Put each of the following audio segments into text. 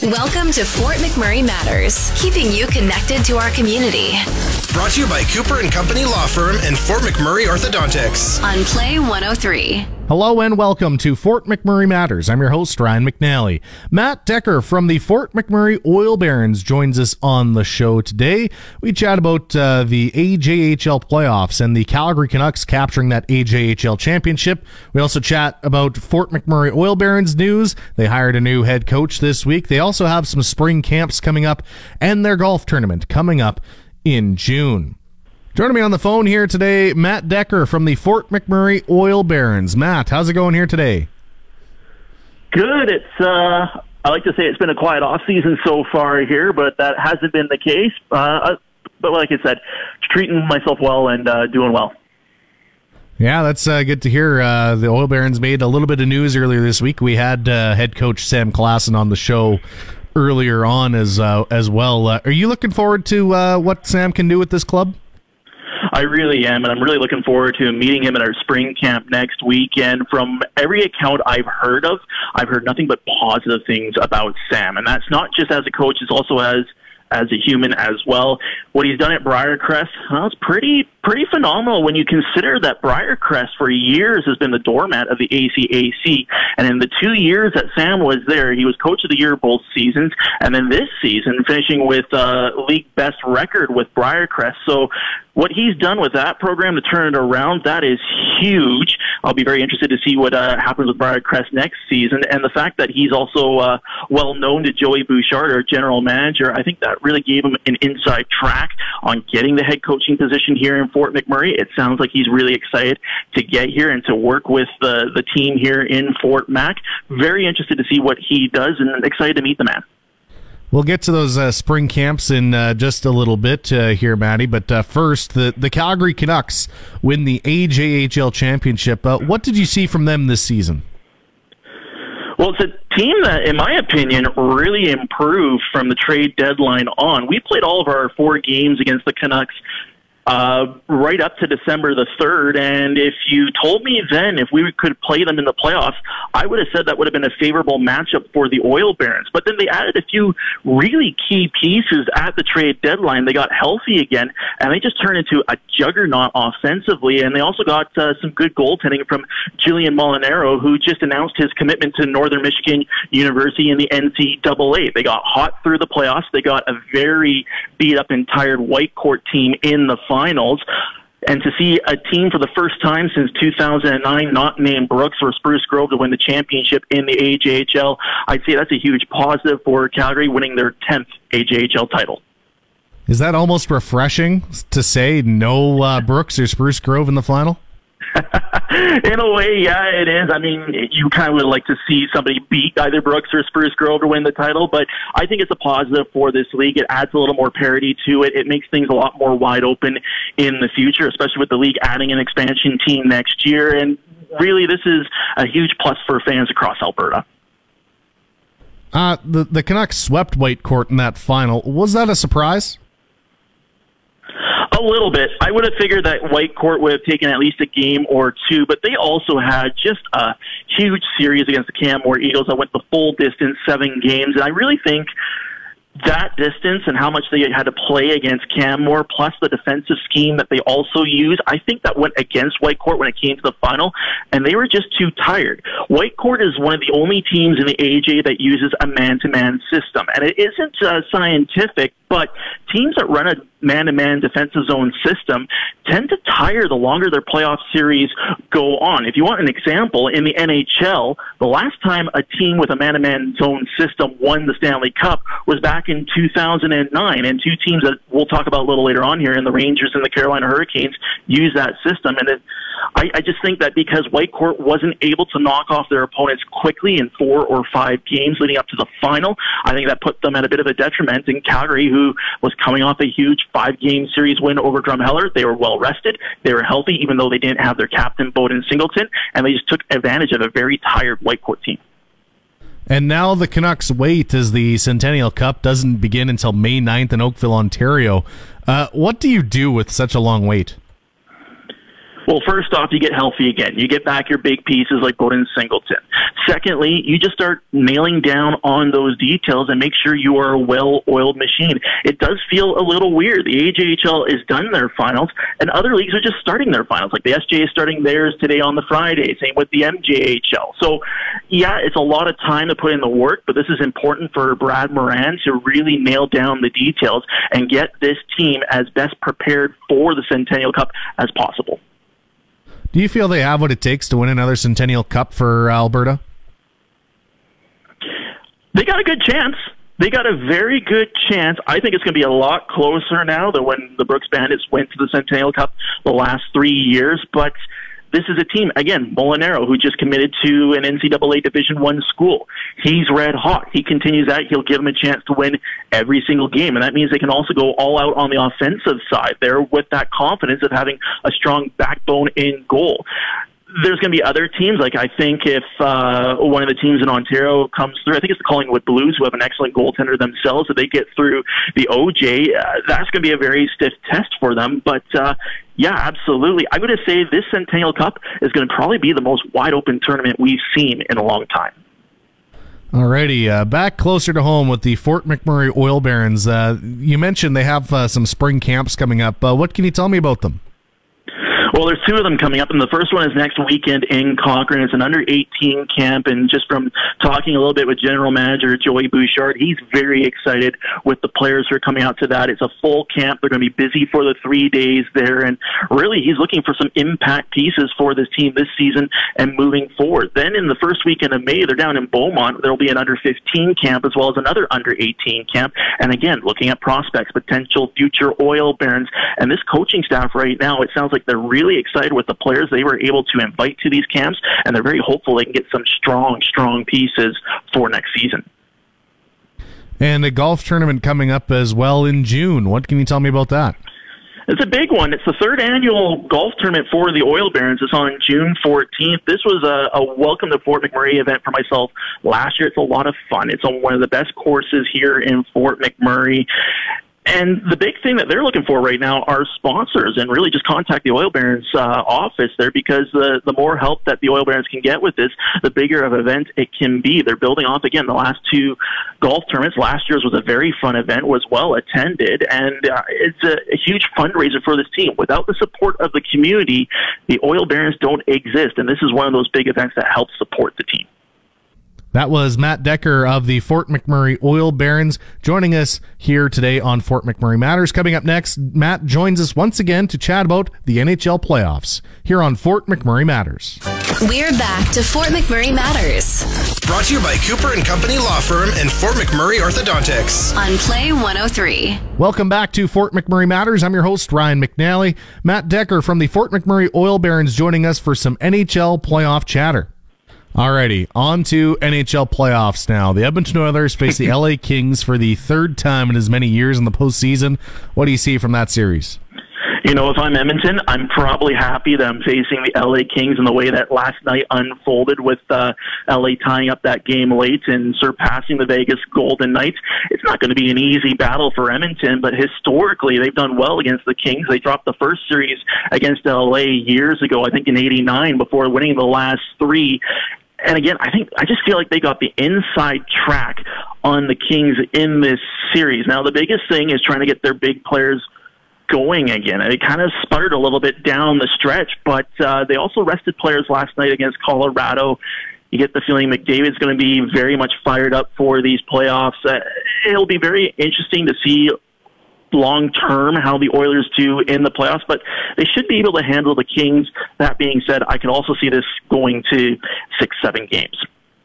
Welcome to Fort McMurray Matters, keeping you connected to our community. Brought to you by Cooper & Company Law Firm and Fort McMurray Orthodontics. On Play 103. Hello and welcome to Fort McMurray Matters. I'm your host, Ryan McNally. Matt Decker from the Fort McMurray Oil Barons joins us on the show today. We chat about the AJHL playoffs and the Calgary Canucks capturing that AJHL championship. We also chat about Fort McMurray Oil Barons news. They hired a new head coach this week. They also have some spring camps coming up and their golf tournament coming up in June. Joining me on the phone here today, Matt Decker from the Fort McMurray Oil Barons. Matt, how's it going here today? Good. I like to say it's been a quiet off season so far here, but that hasn't been the case. But like I said, treating myself well and doing well. Yeah, that's good to hear. The Oil Barons made a little bit of news earlier this week. We had head coach Sam Klassen on the show earlier on as well. Are you looking forward to what Sam can do with this club? I really am, and I'm really looking forward to meeting him at our spring camp next week. And from every account I've heard nothing but positive things about Sam. And that's not just as a coach, it's also as a human as well. What he's done at Briarcrest, well, it's pretty phenomenal when you consider that Briarcrest for years has been the doormat of the ACAC. And in the 2 years that Sam was there, he was coach of the year both seasons, and then this season finishing with league best record with Briarcrest. So what he's done with that program to turn it around, that is huge. I'll be very interested to see what happens with Briarcrest next season. And the fact that he's also well known to Joey Bouchard, our general manager, I think that really gave him an inside track on getting the head coaching position here in Fort McMurray. It sounds like he's really excited to get here and to work with the team here in Fort Mac. Very interested to see what he does and excited to meet the man. We'll get to those spring camps in just a little bit here, Matty. But first, the Calgary Canucks win the AJHL championship. What did you see from them this season? Well, it's a team that, in my opinion, really improved from the trade deadline on. We played all of our 4 games against the Canucks right up to December the 3rd, and if you told me then if we could play them in the playoffs, I would have said that would have been a favorable matchup for the Oil Barons. But then they added a few really key pieces at the trade deadline. They got healthy again, and they just turned into a juggernaut offensively, and they also got some good goaltending from Julian Molinaro, who just announced his commitment to Northern Michigan University in the NCAA. They got hot through the playoffs. They got a very beat-up and tired Whitecourt team in the finals, and to see a team for the first time since 2009 not named Brooks or Spruce Grove to win the championship in the AJHL, I'd say that's a huge positive for Calgary winning their 10th AJHL title. Is that almost refreshing to say no Brooks or Spruce Grove in the final? In a way, yeah, it is. I mean, you kind of would like to see somebody beat either Brooks or Spruce Grove to win the title, but I think it's a positive for this league. It adds a little more parity to it. It makes things a lot more wide open in the future, especially with the league adding an expansion team next year. And really, this is a huge plus for fans across Alberta. The Canucks swept Whitecourt in that final. Was that a surprise? A little bit. I would have figured that Whitecourt would have taken at least a game or two, but they also had just a huge series against the Canmore Eagles that went the full distance, 7 games, and I really think that distance and how much they had to play against Canmore, plus the defensive scheme that they also use, I think that went against Whitecourt when it came to the final, and they were just too tired. Whitecourt is one of the only teams in the AJ that uses a man-to-man system, and it isn't scientific, but teams that run a man-to-man defensive zone system tend to tire the longer their playoff series go on. If you want an example, in the NHL, the last time a team with a man-to-man zone system won the Stanley Cup was back in 2009, and 2 teams that we'll talk about a little later on here, in the Rangers and the Carolina Hurricanes, use that system. And I just think that because Whitecourt wasn't able to knock off their opponents quickly in 4 or 5 games leading up to the final, I think that put them at a bit of a detriment. In Calgary, who was coming off a huge 5-game series win over Drumheller, they were well rested, they were healthy, even though they didn't have their captain, Bowden Singleton, and they just took advantage of a very tired Whitecourt team. And now the Canucks wait as the Centennial Cup doesn't begin until May 9th in Oakville, Ontario. What do you do with such a long wait? Well, first off, you get healthy again. You get back your big pieces like Bowden Singleton. Secondly, you just start nailing down on those details and make sure you are a well-oiled machine. It does feel a little weird. The AJHL is done their finals, and other leagues are just starting their finals. Like the SJ is starting theirs today on the Friday. Same with the MJHL. So, yeah, it's a lot of time to put in the work, but this is important for Brad Moran to really nail down the details and get this team as best prepared for the Centennial Cup as possible. Do you feel they have what it takes to win another Centennial Cup for Alberta? They got a good chance. They got a very good chance. I think it's going to be a lot closer now than when the Brooks Bandits went to the Centennial Cup the last 3 years. But this is a team, again, Molinaro, who just committed to an NCAA Division I school. He's red hot. He continues that. He'll give them a chance to win every single game. And that means they can also go all out on the offensive side there with that confidence of having a strong backbone in goal. There's going to be other teams. Like, I think if one of the teams in Ontario comes through, I think it's the Collingwood Blues, who have an excellent goaltender themselves. If they get through the OJ, that's going to be a very stiff test for them. But, yeah, absolutely. I'm going to say this Centennial Cup is going to probably be the most wide-open tournament we've seen in a long time. Alrighty, back closer to home with the Fort McMurray Oil Barons. You mentioned they have some spring camps coming up. What can you tell me about them? Well, there's two of them coming up, and the first one is next weekend in Cochrane. It's an under-18 camp, and just from talking a little bit with General Manager Joey Bouchard, he's very excited with the players who are coming out to that. It's a full camp. They're going to be busy for the 3 days there, and really he's looking for some impact pieces for this team this season and moving forward. Then in the first weekend of May, they're down in Beaumont. There will be an under-15 camp as well as another under-18 camp, and again, looking at prospects, potential future Oil Barons. And this coaching staff right now, it sounds like they're really excited with the players they were able to invite to these camps, and they're very hopeful they can get some strong pieces for next season. And a golf tournament coming up as well in June. What can you tell me about that? It's a big one. It's the third annual golf tournament for the Oil Barons. It's on June 14th. This was a welcome to Fort McMurray event for myself last year. It's a lot of fun. It's on one of the best courses here in Fort McMurray. And the big thing that they're looking for right now are sponsors, and really just contact the Oil Barons office there, because the more help that the Oil Barons can get with this, the bigger of an event it can be. They're building off, again, the last two golf tournaments. Last year's was a very fun event, was well attended, and it's a huge fundraiser for this team. Without the support of the community, the Oil Barons don't exist, and this is one of those big events that helps support the team. That was Matt Decker of the Fort McMurray Oil Barons joining us here today on Fort McMurray Matters. Coming up next, Matt joins us once again to chat about the NHL playoffs here on Fort McMurray Matters. We're back to Fort McMurray Matters. Brought to you by Cooper and Company Law Firm and Fort McMurray Orthodontics. On Play 103. Welcome back to Fort McMurray Matters. I'm your host, Ryan McNally. Matt Decker from the Fort McMurray Oil Barons joining us for some NHL playoff chatter. Alrighty, on to NHL playoffs now. The Edmonton Oilers face the LA Kings for the third time in as many years in the postseason. What do you see from that series? You know, if I'm Edmonton, I'm probably happy that I'm facing the LA Kings in the way that last night unfolded, with LA tying up that game late and surpassing the Vegas Golden Knights. It's not going to be an easy battle for Edmonton, but historically they've done well against the Kings. They dropped the first series against LA years ago, I think in '89, before winning the last three. And again, I just feel like they got the inside track on the Kings in this series. Now, the biggest thing is trying to get their big players going again. It kind of sputtered a little bit down the stretch, but they also rested players last night against Colorado. You get the feeling McDavid's going to be very much fired up for these playoffs. It'll be very interesting to see long-term how the Oilers do in the playoffs, but they should be able to handle the Kings. That being said, I can also see this going to 6-7 games.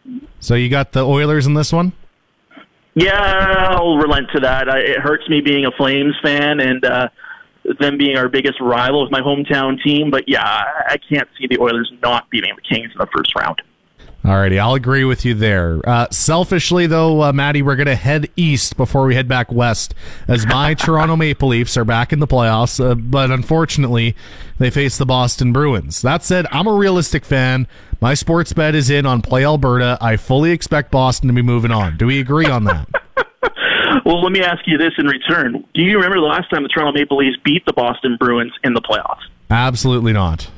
So you got the Oilers in this one? Yeah, I'll relent to that. It hurts me being a Flames fan and them being our biggest rival with my hometown team, but yeah, I can't see the Oilers not beating the Kings in the first round. Alrighty, I'll agree with you there. Selfishly, though, Maddie, we're going to head east before we head back west, as my Toronto Maple Leafs are back in the playoffs, but unfortunately, they face the Boston Bruins. That said, I'm a realistic fan. My sports bet is in on Play Alberta. I fully expect Boston to be moving on. Do we agree on that? Well, let me ask you this in return. Do you remember the last time the Toronto Maple Leafs beat the Boston Bruins in the playoffs? Absolutely not.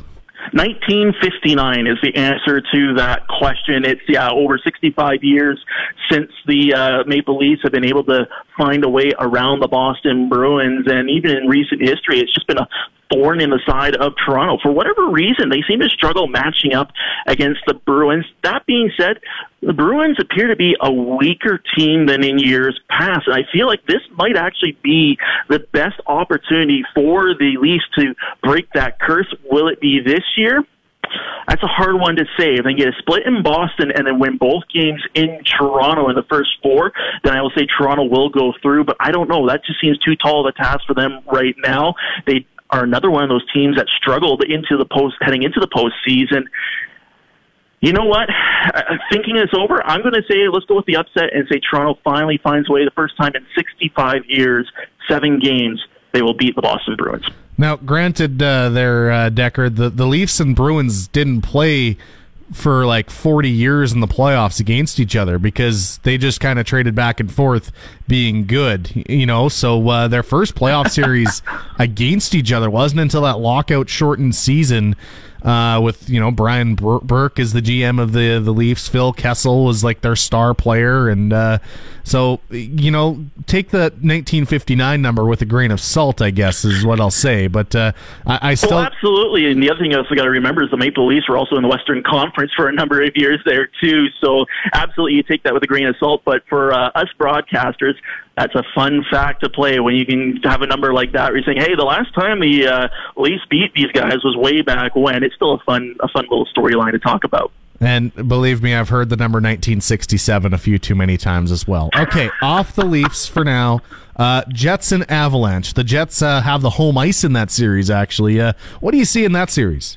1959 is the answer to that question. It's over 65 years since the Maple Leafs have been able to find a way around the Boston Bruins, and even in recent history, it's just been a thorn in the side of Toronto. For whatever reason, they seem to struggle matching up against the Bruins. That being said, the Bruins appear to be a weaker team than in years past, and I feel like this might actually be the best opportunity for the Leafs to break that curse. Will it be this year? That's a hard one to say. If they get a split in Boston and then win both games in Toronto in the first four, then I will say Toronto will go through, but I don't know. That just seems too tall of a task for them right now. They are another one of those teams that struggled heading into the postseason. You know what? Thinking this over, I'm going to say let's go with the upset and say Toronto finally finds a way, the first time in 65 years, 7 games, they will beat the Boston Bruins. Now, granted, Decker, the Leafs and Bruins didn't play for like 40 years in the playoffs against each other because they just kind of traded back and forth being good, so their first playoff series against each other wasn't until that lockout shortened season with Brian Burke is the GM of the Leafs. Phil Kessel was like their star player, and so take the 1959 number with a grain of salt, I guess is what I'll say. But I still absolutely. And the other thing you also got to remember is the Maple Leafs were also in the Western Conference for a number of years there too. So absolutely, you take that with a grain of salt. But for us broadcasters, that's a fun fact to play when you can have a number like that where you're saying, hey, the last time the Leafs beat these guys was way back when. It's still a fun little storyline to talk about. And believe me, I've heard the number 1967 a few too many times as well. Okay, off the Leafs for now. Jets and Avalanche. The Jets have the home ice in that series, actually. What do you see in that series?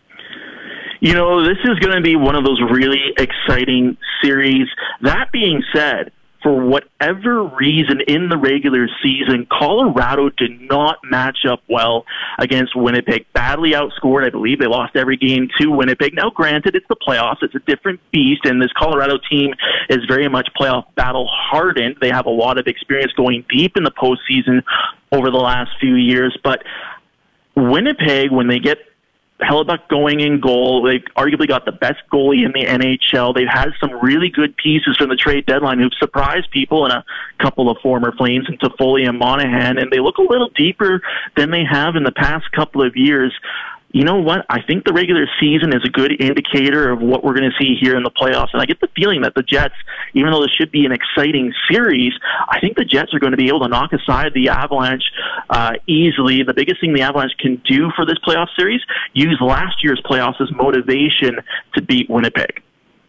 This is going to be one of those really exciting series. That being said, for whatever reason in the regular season, Colorado did not match up well against Winnipeg. Badly outscored. I believe they lost every game to Winnipeg. Now, granted, it's the playoffs. It's a different beast, and this Colorado team is very much playoff battle hardened. They have a lot of experience going deep in the postseason over the last few years. But Winnipeg, when they get Hellebuck going in goal, they've arguably got the best goalie in the NHL. They've had some really good pieces from the trade deadline who've surprised people, and a couple of former Flames in Toffoli and Monahan, and they look a little deeper than they have in the past couple of years. You know what? I think the regular season is a good indicator of what we're going to see here in the playoffs. And I get the feeling that the Jets, even though this should be an exciting series, I think the Jets are going to be able to knock aside the Avalanche easily. The biggest thing the Avalanche can do for this playoff series, use last year's playoffs as motivation to beat Winnipeg.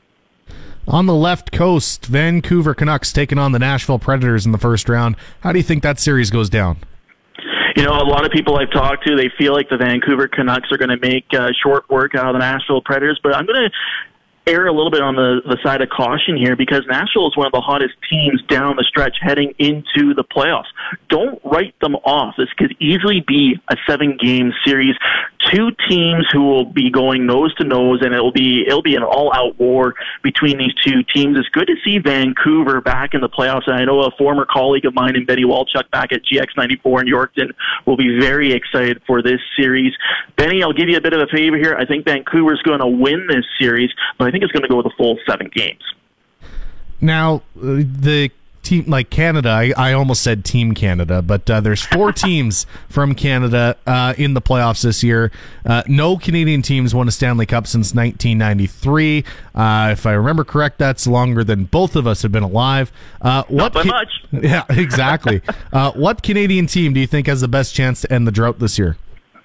On the left coast, Vancouver Canucks taking on the Nashville Predators in the first round. How do you think that series goes down? A lot of people I've talked to, they feel like the Vancouver Canucks are going to make short work out of the Nashville Predators, but I'm going to err a little bit on the side of caution here because Nashville is one of the hottest teams down the stretch heading into the playoffs. Don't write them off. This could easily be a 7-game series. 2 teams who will be going nose to nose, and it'll be an all-out war between these 2 teams. It's good to see Vancouver back in the playoffs, and I know a former colleague of mine, Benny Walchuk, back at GX94 in Yorkton, will be very excited for this series. Benny, I'll give you a bit of a favor here. I think Vancouver's going to win this series, but I think it's going to go with a full 7 games. Now, the team like Canada, I almost said Team Canada, but there's 4 teams from Canada in the playoffs this year. No Canadian teams won a Stanley Cup since 1993. If I remember correct, that's longer than both of us have been alive. Not by much. Yeah, exactly. What Canadian team do you think has the best chance to end the drought this year?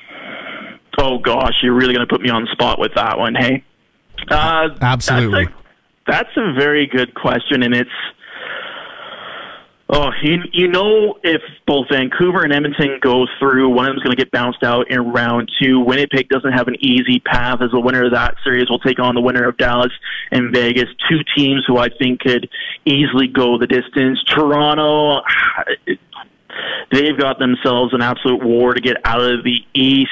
Oh, gosh, you're really going to put me on the spot with that one, hey? Absolutely. That's a very good question, and it's if both Vancouver and Edmonton go through, one of them's going to get bounced out in round 2. Winnipeg doesn't have an easy path as the winner of that series will take on the winner of Dallas and Vegas, 2 teams who I think could easily go the distance. Toronto, they've got themselves an absolute war to get out of the East.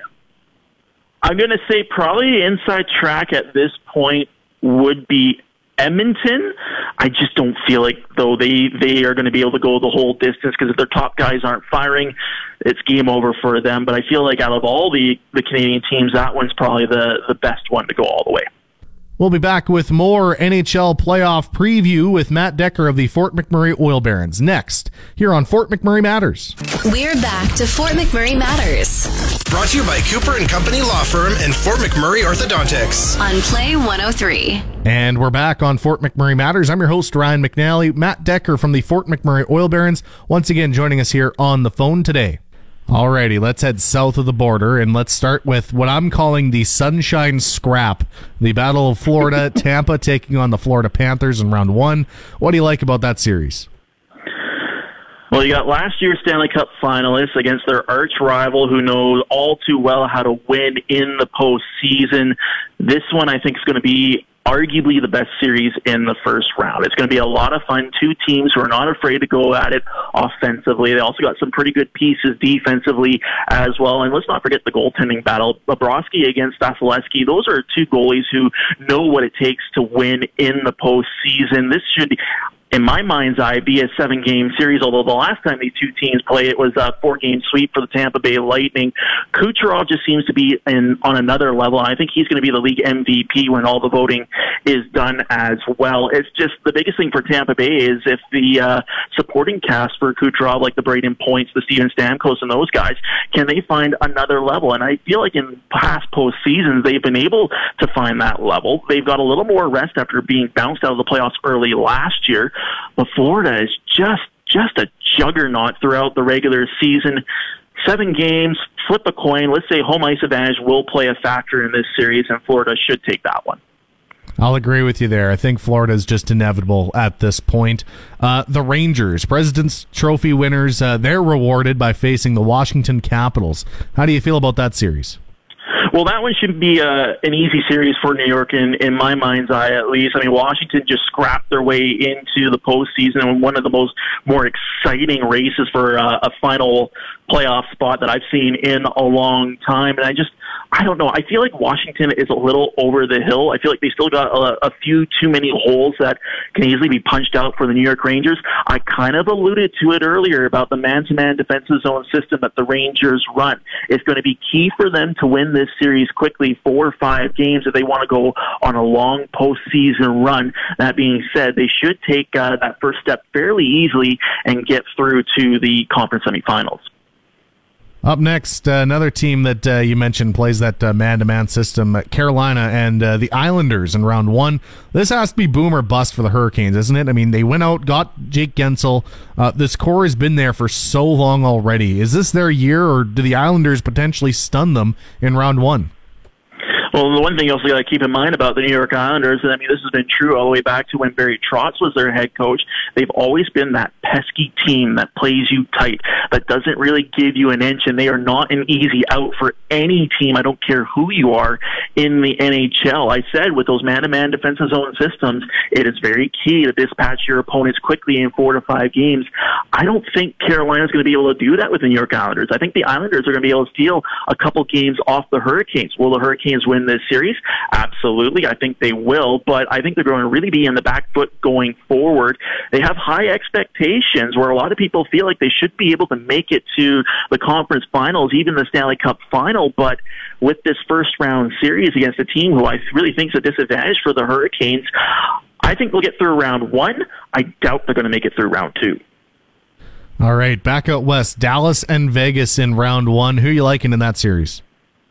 I'm going to say probably inside track at this point would be Edmonton, I just don't feel like, though, they are going to be able to go the whole distance, because if their top guys aren't firing, it's game over for them. But I feel like out of all the Canadian teams, that one's probably the best one to go all the way. We'll be back with more NHL playoff preview with Matt Decker of the Fort McMurray Oil Barons next, here on Fort McMurray Matters. We're back to Fort McMurray Matters. Brought to you by Cooper and Company Law Firm and Fort McMurray Orthodontics. On Play 103. And we're back on Fort McMurray Matters. I'm your host, Ryan McNally. Matt Decker from the Fort McMurray Oil Barons, once again joining us here on the phone today. Alrighty, let's head south of the border, and let's start with what I'm calling the Sunshine Scrap, the Battle of Florida. Tampa taking on the Florida Panthers in round one. What do you like about that series? Well, you got last year's Stanley Cup finalists against their arch rival, who knows all too well how to win in the postseason. This one, I think, is going to be arguably the best series in the first round. It's going to be a lot of fun. Two teams who are not afraid to go at it offensively. They also got some pretty good pieces defensively as well. And let's not forget the goaltending battle. Bobrovsky against Vasilevsky. Those are two goalies who know what it takes to win in the postseason. This should, in my mind's eye, be a 7-game series, although the last time these two teams played, it was a 4-game sweep for the Tampa Bay Lightning. Kucherov just seems to be on another level, and I think he's going to be the league MVP when all the voting is done as well. It's just the biggest thing for Tampa Bay is if the supporting cast for Kucherov, like the Braden Points, the Steven Stamkos, and those guys, can they find another level? And I feel like in past postseasons, they've been able to find that level. They've got a little more rest after being bounced out of the playoffs early last year. But Florida is just a juggernaut throughout the regular season. 7 games, flip a coin. Let's say home ice advantage will play a factor in this series, and Florida should take that one. I'll agree with you there. I think Florida is just inevitable at this point. The Rangers, President's Trophy winners, they're rewarded by facing the Washington Capitals. How do you feel about that series? Well, that one should be an easy series for New York, in my mind's eye, at least. I mean, Washington just scrapped their way into the postseason, and one of the more exciting races for a final playoff spot that I've seen in a long time. And I don't know. I feel like Washington is a little over the hill. I feel like they still got a few too many holes that can easily be punched out for the New York Rangers. I kind of alluded to it earlier about the man-to-man defensive zone system that the Rangers run. It's going to be key for them to win this series quickly, 4 or 5 games, if they want to go on a long postseason run. That being said, they should take that first step fairly easily and get through to the conference semifinals. Up next, another team that you mentioned plays that man-to-man system, Carolina and the Islanders in round one. This has to be boom or bust for the Hurricanes, isn't it? I mean, they went out, got Jake Gensel. This core has been there for so long already. Is this their year, or do the Islanders potentially stun them in round one? Well, the one thing you also got to keep in mind about the New York Islanders, and I mean, this has been true all the way back to when Barry Trotz was their head coach. They've always been that pesky team that plays you tight, that doesn't really give you an inch, and they are not an easy out for any team. I don't care who you are in the NHL. I said with those man-to-man defensive zone systems, it is very key to dispatch your opponents quickly in 4 to 5 games. I don't think Carolina's going to be able to do that with the New York Islanders. I think the Islanders are going to be able to steal a couple games off the Hurricanes. Will the Hurricanes win this series? Absolutely. I think they will, but I think they're going to really be in the back foot going forward. They have high expectations where a lot of people feel like they should be able to make it to the conference finals, even the Stanley Cup final, but with this first round series against a team who I really think is a disadvantage for the Hurricanes, I think they'll get through round one. I doubt they're going to make it through round two. All right, back out west, Dallas and Vegas in round one. Who are you liking in that series?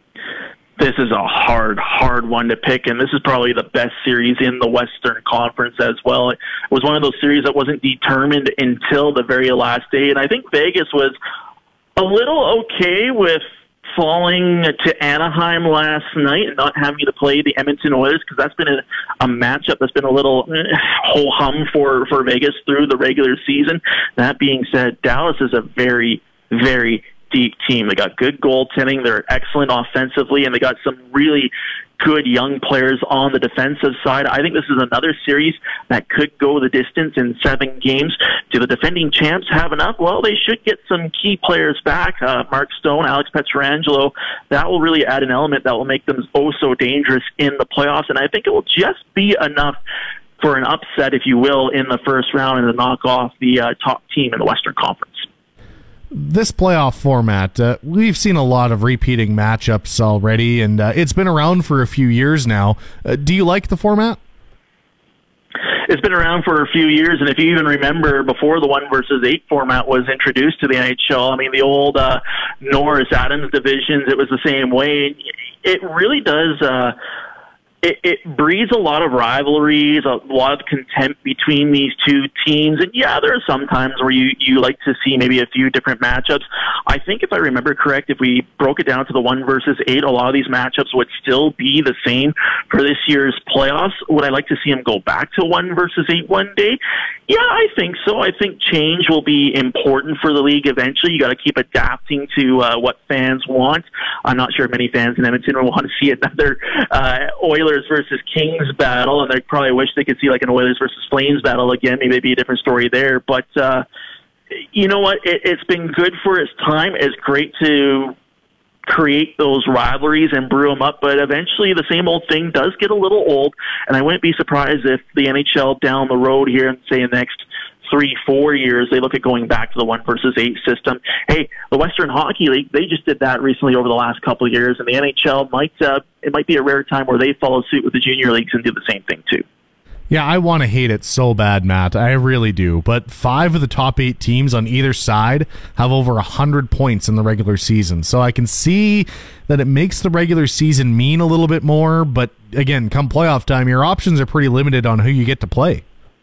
This is a hard one to pick, and this is probably the best series in the Western Conference as well. It was one of those series that wasn't determined until the very last day, and I think Vegas was a little okay with falling to Anaheim last night and not having to play the Edmonton Oilers, because that's been a matchup that's been a little ho-hum for Vegas through the regular season. That being said, Dallas is a very, very deep team. They got good goaltending. They're excellent offensively, and they got some really good young players on the defensive side. I think this is another series that could go the distance in 7 games. Do the defending champs have enough? Well, they should get some key players back. Mark Stone, Alex Pietrangelo. That will really add an element that will make them oh so dangerous in the playoffs, and I think it will just be enough for an upset, if you will, in the first round and to knock off the top team in the Western Conference. This playoff format, we've seen a lot of repeating matchups already, and it's been around for a few years now. Do you like the format? It's been around for a few years, and if you even remember, before the 1-versus-8 format was introduced to the NHL, I mean, the old Norris-Adams divisions, it was the same way. It really does... It breeds a lot of rivalries, a lot of contempt between these two teams. And yeah, there are some times where you like to see maybe a few different matchups. I think if I remember correct, if we broke it down to the 1-versus-8, a lot of these matchups would still be the same for this year's playoffs. Would I like to see them go back to 1-versus-8 one day? Yeah, I think so. I think change will be important for the league eventually. You got to keep adapting to what fans want. I'm not sure many fans in Edmonton will want to see another Oilers versus Kings battle, and they probably wish they could see like an Oilers versus Flames battle again. Maybe it'd be a different story there. But you know what? It's been good for its time. It's great to create those rivalries and brew them up, but eventually the same old thing does get a little old, and I wouldn't be surprised if the NHL down the road here in, say, the next 3-4 years, they look at going back to the 1-versus-8 system. Hey, the Western Hockey League, they just did that recently over the last couple of years, and the NHL it might be a rare time where they follow suit with the junior leagues and do the same thing too. Yeah, I want to hate it so bad, Matt. I really do. But 5 of the top 8 teams on either side have over 100 points in the regular season. So I can see that it makes the regular season mean a little bit more. But again, come playoff time, your options are pretty limited on who you get to play.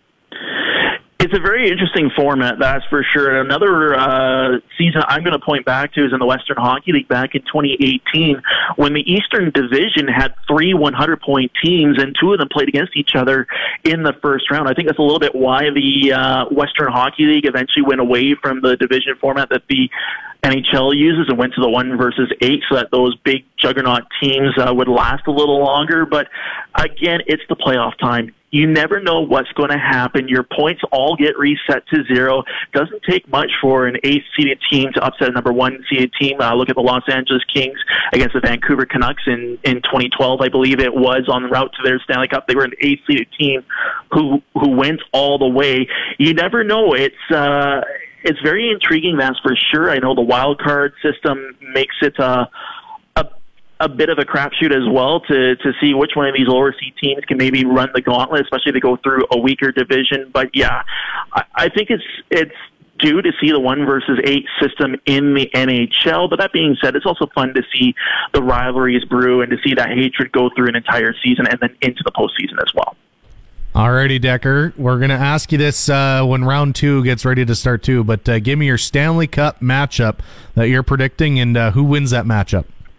It's a very interesting format, that's for sure. Another season I'm going to point back to is in the Western Hockey League back in 2018 when the Eastern Division had 3 100-point teams and 2 of them played against each other in the first round. I think that's a little bit why the Western Hockey League eventually went away from the division format that the NHL uses and went to the 1-versus-8 so that those big juggernaut teams would last a little longer. But again, it's the playoff time. You never know what's going to happen. Your points all get reset to 0. Doesn't take much for an 8th-seeded team to upset a number 1-seeded team. Look at the Los Angeles Kings against the Vancouver Canucks in 2012, I believe it was, on the route to their Stanley Cup. They were an 8th-seeded team who went all the way. You never know. It's very intriguing, that's for sure. I know the wild card system makes it a bit of a crapshoot as well to see which one of these lower seed teams can maybe run the gauntlet, especially if they go through a weaker division. But yeah, I think it's due to see the 1-versus-8 system in the NHL. But that being said, it's also fun to see the rivalries brew and to see that hatred go through an entire season and then into the postseason as well. Alrighty, Decker. We're going to ask you this when round 2 gets ready to start too, but give me your Stanley Cup matchup that you're predicting and who wins that matchup.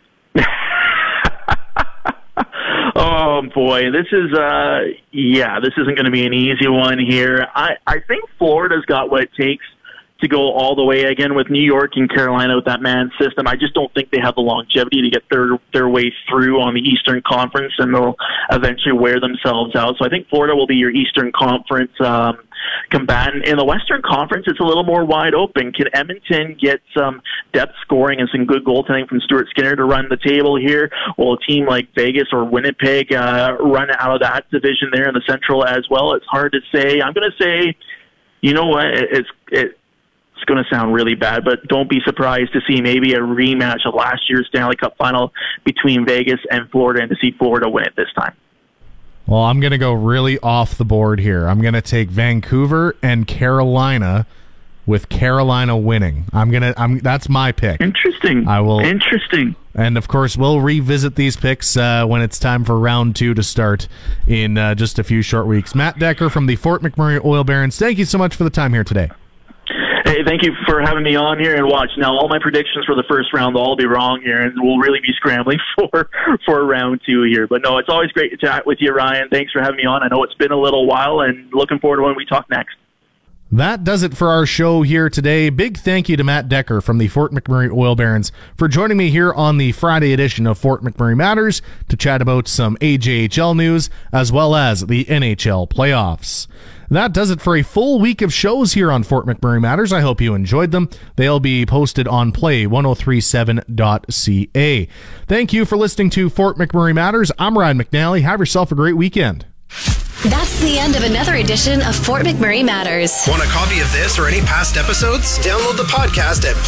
Oh boy, this isn't going to be an easy one here. I think Florida's got what it takes to go all the way again with New York and Carolina with that man system. I just don't think they have the longevity to get their way through on the Eastern Conference, and they'll eventually wear themselves out. So I think Florida will be your Eastern Conference combatant. In the Western Conference, it's a little more wide open. Can Edmonton get some depth scoring and some good goaltending from Stuart Skinner to run the table here? Will a team like Vegas or Winnipeg run out of that division there in the Central as well? It's hard to say. I'm going to say, you know what, it's going to sound really bad, but don't be surprised to see maybe a rematch of last year's Stanley Cup final between Vegas and Florida and to see Florida win it this time. Well, I'm going to go really off the board here. I'm going to take Vancouver and Carolina with Carolina winning. That's my pick. Interesting. Interesting. And of course, we'll revisit these picks when it's time for round 2 to start in just a few short weeks. Matt Decker from the Fort McMurray Oil Barons, thank you so much for the time here today. Hey, thank you for having me on here and watch. Now, all my predictions for the first round will all be wrong here, and we'll really be scrambling for round 2 here. But no, it's always great to chat with you, Ryan. Thanks for having me on. I know it's been a little while, and looking forward to when we talk next. That does it for our show here today. Big thank you to Matt Decker from the Fort McMurray Oil Barons for joining me here on the Friday edition of Fort McMurray Matters to chat about some AJHL news as well as the NHL playoffs. That does it for a full week of shows here on Fort McMurray Matters. I hope you enjoyed them. They'll be posted on play1037.ca. Thank you for listening to Fort McMurray Matters. I'm Ryan McNally. Have yourself a great weekend. That's the end of another edition of Fort McMurray Matters. Want a copy of this or any past episodes? Download the podcast at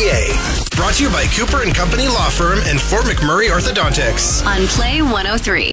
play1037.ca. Brought to you by Cooper and Company Law Firm and Fort McMurray Orthodontics. On Play 103.